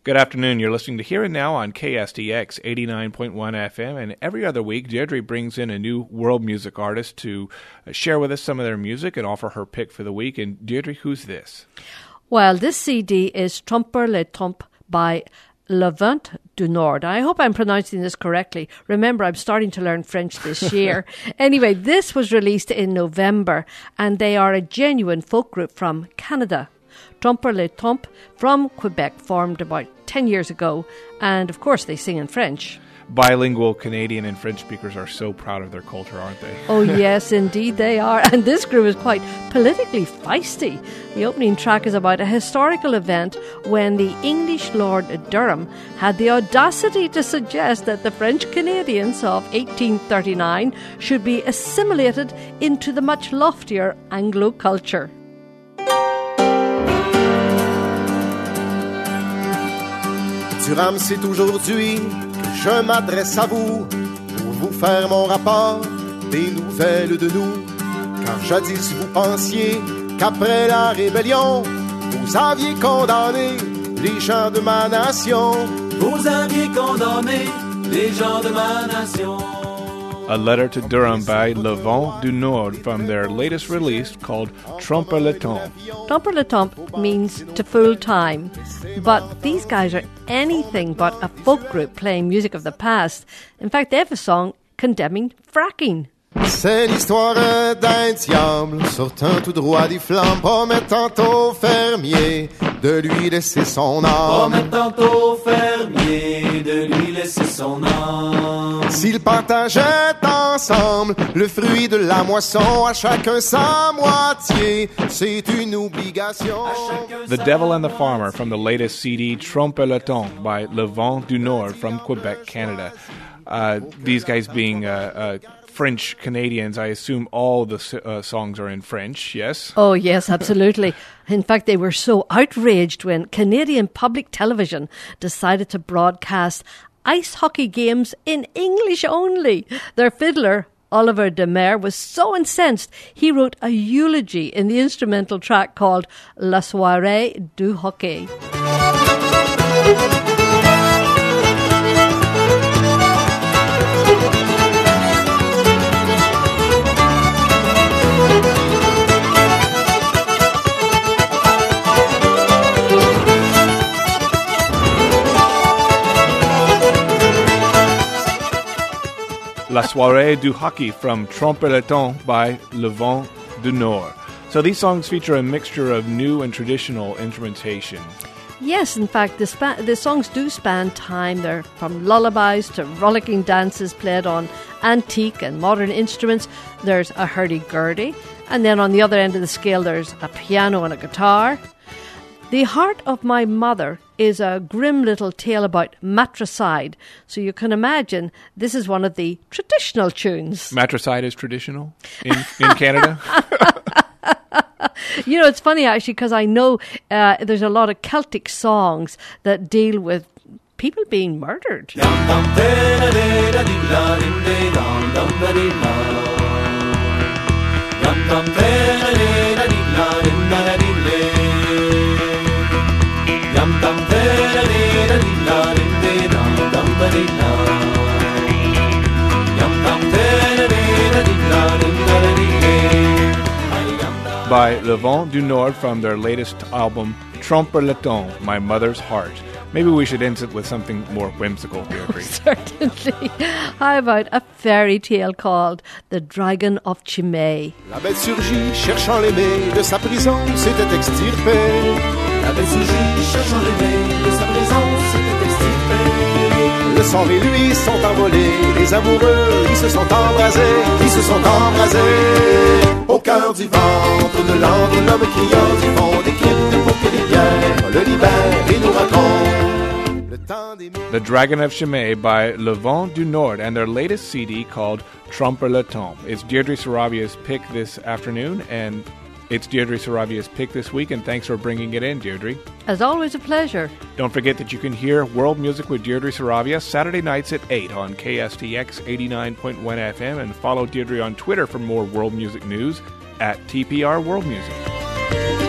Good afternoon. You're listening to Here and Now on KSDX 89.1 FM, and every other week, Deirdre brings in a new world music artist to share with us some of their music and offer her pick for the week. And Deirdre, who's this? Well, this CD is Tromper le Temps by Le Vent du Nord. I hope I'm pronouncing this correctly. Remember, I'm starting to learn French this year. Anyway, this was released in November, and they are a genuine folk group from Canada. Tromper le Temps from Quebec, formed about 10 years ago, and of course they sing in French. Bilingual Canadian and French speakers are so proud of their culture, aren't they? Oh yes, indeed they are. And this group is quite politically feisty. The opening track is about a historical event when the English Lord Durham had the audacity to suggest that the French Canadians of 1839 should be assimilated into the much loftier Anglo culture. Durham, c'est aujourd'hui que je m'adresse à vous pour vous faire mon rapport des nouvelles de nous. Car jadis vous pensiez qu'après la rébellion, vous aviez condamné les gens de ma nation. Vous aviez condamné les gens de ma nation. A letter to Durham by Le Vent du Nord from their latest release called Tromper le Temps. Tromper le Temps means to fool time, but these guys are anything but a folk group playing music of the past. In fact, they have a song condemning fracking. C'est l'histoire d'un diable sortant tout droit des flammes, promettant aux fermiers de lui laisser son âme. Promettant aux fermiers de lui laisser son âme. S'ils partageaient ensemble le fruit de la moisson, à chacun sa moitié, c'est une obligation. The Devil and the Farmer from the latest CD Tromper le Temps by Le Vent du Nord from Quebec, Canada. These guys being French Canadians, I assume all the songs are in French, yes? Oh, yes, absolutely. In fact, they were so outraged when Canadian public television decided to broadcast ice hockey games in English only. Their fiddler, Oliver Demer, was so incensed, he wrote a eulogy in the instrumental track called La Soirée du Hockey. La Soirée du Hockey from Tromper le Temps by Le Vent du Nord. So these songs feature a mixture of new and traditional instrumentation. Yes, in fact, the songs do span time. They're from lullabies to rollicking dances played on antique and modern instruments. There's a hurdy-gurdy. And then on the other end of the scale, there's a piano and a guitar. The Heart of My Mother is a grim little tale about matricide. So you can imagine this is one of the traditional tunes. Matricide is traditional in Canada? You know, it's funny actually because I know there's a lot of Celtic songs that deal with people being murdered. By Le Vent du Nord from their latest album, Tromper le Temps, My Mother's Heart. Maybe we should end it with something more whimsical, Deirdre. Certainly. How about a fairy tale called The Dragon of Chimay? La bête surgit, cherchant l'aimé, de sa prison s'était extirpée. La bête surgit, cherchant l'aimé, de sa prison s'était extirpée. Le sang et lui sont envolés, les amoureux, ils se sont embrasés, Au cœur du ventre de l'âme, l'homme criant du fond des cryptes pour que les pierres le libèrent et nous racontent le temps des... The Dragon of Chimay by Le Vent du Nord and their latest CD called Tromper le Temps. It's Deirdre Saravia's pick this afternoon, and it's Deirdre Saravia's pick this week, and thanks for bringing it in, Deirdre. As always, a pleasure. Don't forget that you can hear World Music with Deirdre Saravia Saturday nights at 8 on KSDX 89.1 FM, and follow Deirdre on Twitter for more world music news at TPR World Music.